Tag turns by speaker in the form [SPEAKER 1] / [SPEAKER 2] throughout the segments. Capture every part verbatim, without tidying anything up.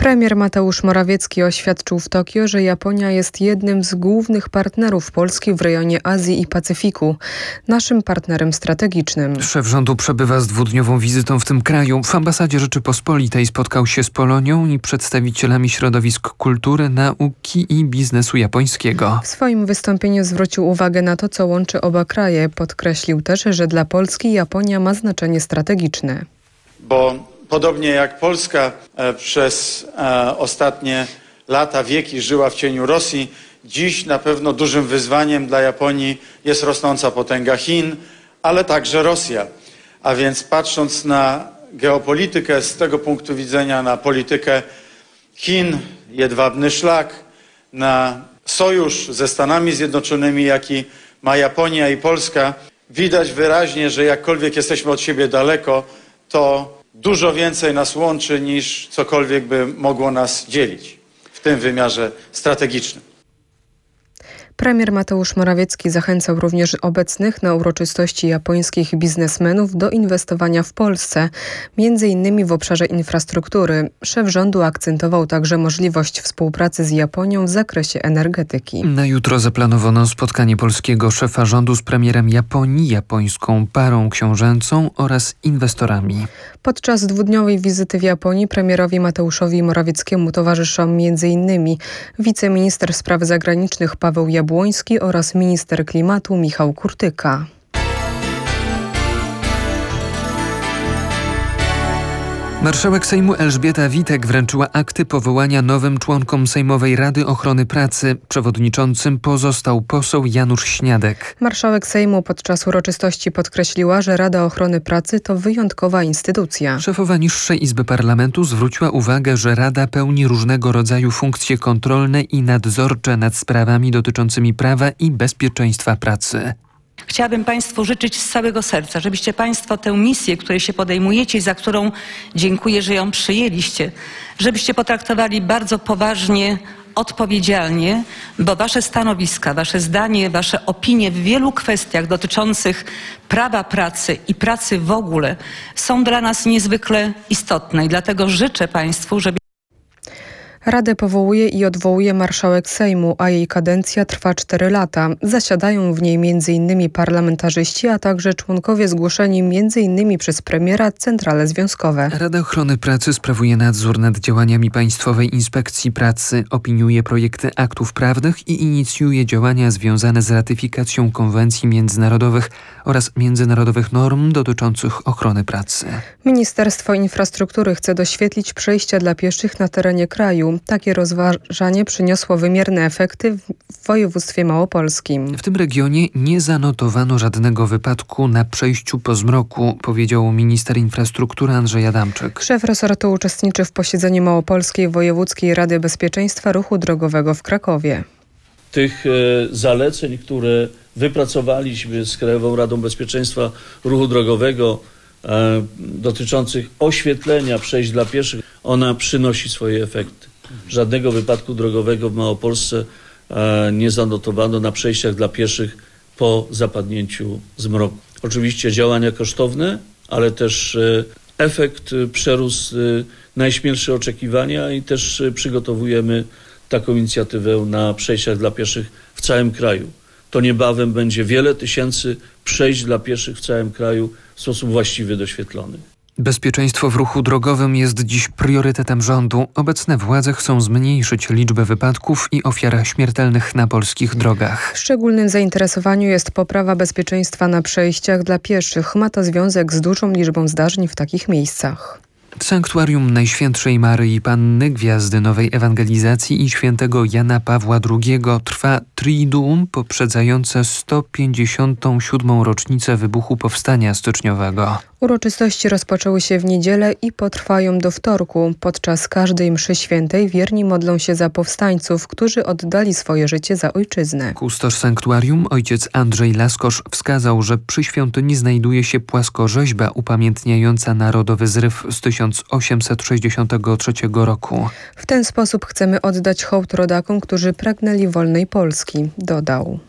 [SPEAKER 1] Premier Mateusz Morawiecki oświadczył w Tokio, że Japonia jest jednym z głównych partnerów Polski w rejonie Azji i Pacyfiku, naszym partnerem strategicznym.
[SPEAKER 2] Szef rządu przebywa z dwudniową wizytą w tym kraju. W ambasadzie Rzeczypospolitej spotkał się z Polonią i przedstawicielami środowisk kultury, nauki i biznesu japońskiego.
[SPEAKER 1] W swoim wystąpieniu zwrócił uwagę na to, co łączy oba kraje. Podkreślił też, że dla Polski Japonia ma znaczenie strategiczne.
[SPEAKER 3] Bo podobnie jak Polska e, przez e, ostatnie lata, wieki żyła w cieniu Rosji, dziś na pewno dużym wyzwaniem dla Japonii jest rosnąca potęga Chin, ale także Rosja. A więc patrząc na geopolitykę z tego punktu widzenia, na politykę Chin, jedwabny szlak, na sojusz ze Stanami Zjednoczonymi, jaki ma Japonia i Polska, widać wyraźnie, że jakkolwiek jesteśmy od siebie daleko, to dużo więcej nas łączy niż cokolwiek by mogło nas dzielić w tym wymiarze strategicznym.
[SPEAKER 1] Premier Mateusz Morawiecki zachęcał również obecnych na uroczystości japońskich biznesmenów do inwestowania w Polsce, między innymi w obszarze infrastruktury. Szef rządu akcentował także możliwość współpracy z Japonią w zakresie energetyki.
[SPEAKER 2] Na jutro zaplanowano spotkanie polskiego szefa rządu z premierem Japonii, japońską parą książęcą oraz inwestorami.
[SPEAKER 1] Podczas dwudniowej wizyty w Japonii premierowi Mateuszowi Morawieckiemu towarzyszą między innymi wiceminister spraw zagranicznych Paweł Jabłoński oraz minister klimatu Michał Kurtyka.
[SPEAKER 2] Marszałek Sejmu Elżbieta Witek wręczyła akty powołania nowym członkom Sejmowej Rady Ochrony Pracy. Przewodniczącym pozostał poseł Janusz Śniadek.
[SPEAKER 1] Marszałek Sejmu podczas uroczystości podkreśliła, że Rada Ochrony Pracy to wyjątkowa instytucja.
[SPEAKER 2] Szefowa niższej Izby Parlamentu zwróciła uwagę, że Rada pełni różnego rodzaju funkcje kontrolne i nadzorcze nad sprawami dotyczącymi prawa i bezpieczeństwa pracy.
[SPEAKER 4] Chciałabym Państwu życzyć z całego serca, żebyście Państwo tę misję, której się podejmujecie i za którą dziękuję, że ją przyjęliście, żebyście potraktowali bardzo poważnie, odpowiedzialnie, bo Wasze stanowiska, Wasze zdanie, Wasze opinie w wielu kwestiach dotyczących prawa pracy i pracy w ogóle są dla nas niezwykle istotne i dlatego życzę Państwu, żeby
[SPEAKER 1] Radę powołuje i odwołuje marszałek Sejmu, a jej kadencja trwa cztery lata. Zasiadają w niej między innymi parlamentarzyści, a także członkowie zgłoszeni między innymi przez premiera centrale związkowe.
[SPEAKER 2] Rada Ochrony Pracy sprawuje nadzór nad działaniami Państwowej Inspekcji Pracy, opiniuje projekty aktów prawnych i inicjuje działania związane z ratyfikacją konwencji międzynarodowych oraz międzynarodowych norm dotyczących ochrony pracy.
[SPEAKER 1] Ministerstwo Infrastruktury chce doświetlić przejścia dla pieszych na terenie kraju. Takie rozważanie przyniosło wymierne efekty w województwie małopolskim.
[SPEAKER 2] W tym regionie nie zanotowano żadnego wypadku na przejściu po zmroku, powiedział minister infrastruktury Andrzej Adamczyk.
[SPEAKER 1] Szef resortu uczestniczy w posiedzeniu Małopolskiej Wojewódzkiej Rady Bezpieczeństwa Ruchu Drogowego w Krakowie.
[SPEAKER 5] Tych e, zaleceń, które wypracowaliśmy z Krajową Radą Bezpieczeństwa Ruchu Drogowego e, dotyczących oświetlenia przejść dla pieszych, ona przynosi swoje efekty. Żadnego wypadku drogowego w Małopolsce e, nie zanotowano na przejściach dla pieszych po zapadnięciu zmroku. Oczywiście działania kosztowne, ale też e, efekt e, przerósł e, najśmielsze oczekiwania i też e, przygotowujemy taką inicjatywę na przejściach dla pieszych w całym kraju. To niebawem będzie wiele tysięcy przejść dla pieszych w całym kraju w sposób właściwy doświetlony.
[SPEAKER 2] Bezpieczeństwo w ruchu drogowym jest dziś priorytetem rządu. Obecne władze chcą zmniejszyć liczbę wypadków i ofiar śmiertelnych na polskich drogach.
[SPEAKER 1] W szczególnym zainteresowaniu jest poprawa bezpieczeństwa na przejściach dla pieszych. Ma to związek z dużą liczbą zdarzeń w takich miejscach.
[SPEAKER 2] Sanktuarium Najświętszej Maryi Panny, Gwiazdy Nowej Ewangelizacji i świętego Jana Pawła drugiego trwa Triduum poprzedzające sto pięćdziesiątą siódmą rocznicę wybuchu Powstania Styczniowego.
[SPEAKER 1] Uroczystości rozpoczęły się w niedzielę i potrwają do wtorku. Podczas każdej mszy świętej wierni modlą się za powstańców, którzy oddali swoje życie za ojczyznę.
[SPEAKER 2] Kustosz sanktuarium, ojciec Andrzej Laskosz, wskazał, że przy świątyni znajduje się płaskorzeźba upamiętniająca narodowy zryw z tysiąc osiemset sześćdziesiątego trzeciego roku.
[SPEAKER 1] W ten sposób chcemy oddać hołd rodakom, którzy pragnęli wolnej Polski, dodał.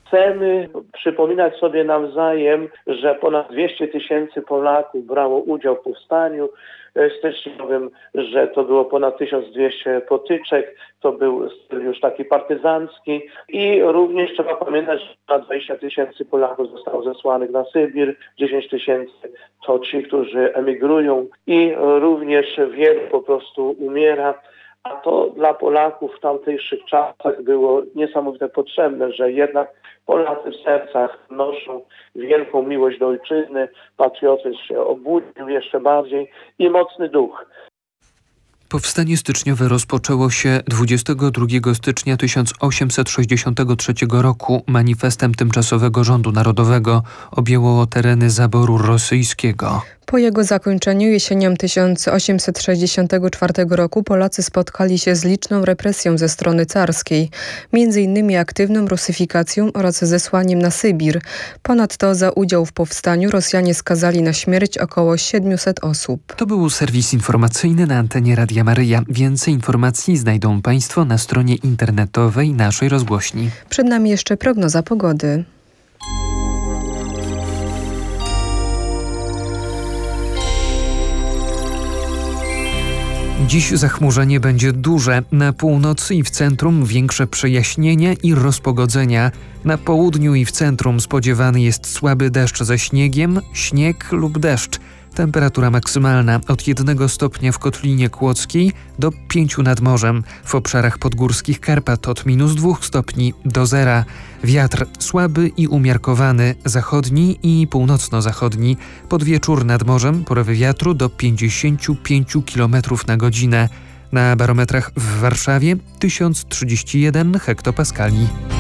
[SPEAKER 6] Chcemy przypominać sobie nawzajem, że ponad dwieście tysięcy Polaków brało udział w powstaniu styczniowym, że to było ponad tysiąc dwieście potyczek, to był styl już taki partyzancki i również trzeba pamiętać, że ponad dwadzieścia tysięcy Polaków zostało zesłanych na Sybir, dziesięć tysięcy to ci, którzy emigrują i również wielu po prostu umiera. A to dla Polaków w tamtejszych czasach było niesamowite potrzebne, że jednak Polacy w sercach noszą wielką miłość do ojczyzny, patriotyzm się obudził jeszcze bardziej i mocny duch.
[SPEAKER 2] Powstanie styczniowe rozpoczęło się dwudziestego drugiego stycznia tysiąc osiemset sześćdziesiątego trzeciego roku. Manifestem tymczasowego rządu narodowego objęło tereny zaboru rosyjskiego.
[SPEAKER 1] Po jego zakończeniu jesienią tysiąc osiemset sześćdziesiątego czwartego roku Polacy spotkali się z liczną represją ze strony carskiej, między innymi aktywną rusyfikacją oraz zesłaniem na Sybir. Ponadto za udział w powstaniu Rosjanie skazali na śmierć około siedmiuset osób.
[SPEAKER 2] To był serwis informacyjny na antenie Radia Maryja. Więcej informacji znajdą Państwo na stronie internetowej naszej rozgłośni.
[SPEAKER 1] Przed nami jeszcze prognoza pogody.
[SPEAKER 2] Dziś zachmurzenie będzie duże. Na północy i w centrum większe przejaśnienia i rozpogodzenia. Na południu i w centrum spodziewany jest słaby deszcz ze śniegiem, śnieg lub deszcz. Temperatura maksymalna od jednego stopnia w Kotlinie Kłodzkiej do pięciu nad morzem. W obszarach podgórskich Karpat od minus dwóch stopni do zera. Wiatr słaby i umiarkowany, zachodni i północno-zachodni. Pod wieczór nad morzem porywy wiatru do pięćdziesięciu pięciu kilometrów na godzinę. Na barometrach w Warszawie tysiąc trzydzieści jeden hektopaskali.